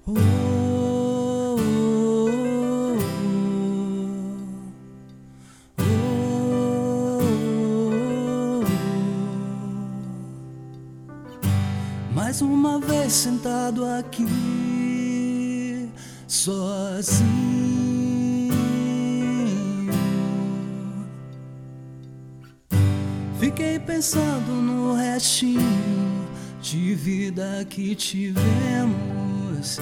Oh, oh, oh, oh. Mais uma vez sentado aqui, sozinho, fiquei pensando no restinho de vida que tivemos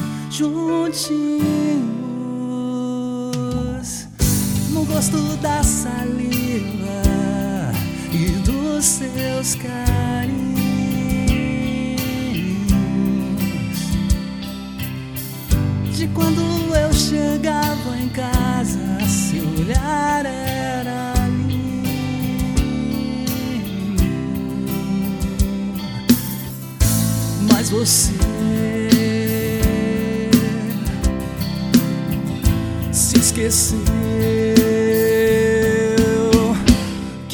juntinhos, no gosto da saliva e dos seus carinhos, de quando eu chegava em casa, seu olhar era mas você se esqueceu que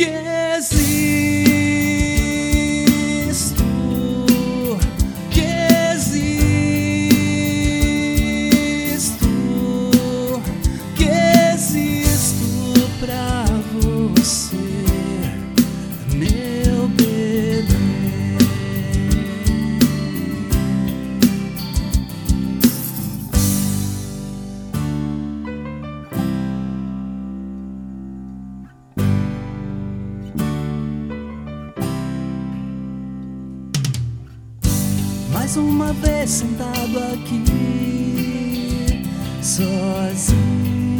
existo, que existo, que existo pra você, meu bebê. Mais uma vez sentado aqui, sozinho,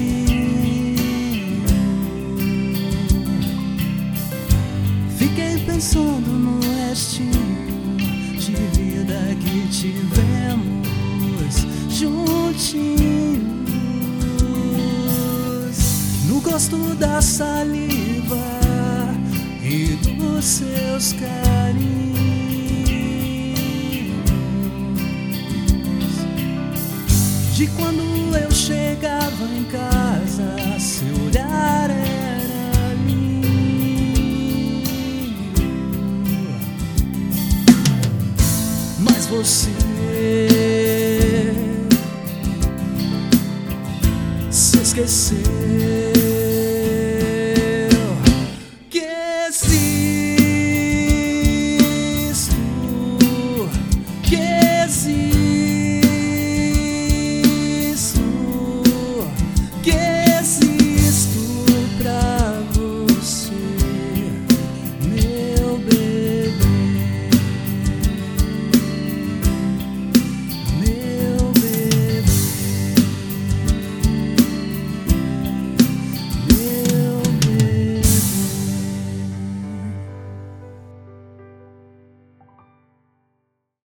fiquei pensando no restinho de vida que tivemos juntinhos, no gosto da saliva e dos seus carinhos, de quando eu chegava em casa, seu olhar era lindo, mas você se esqueceu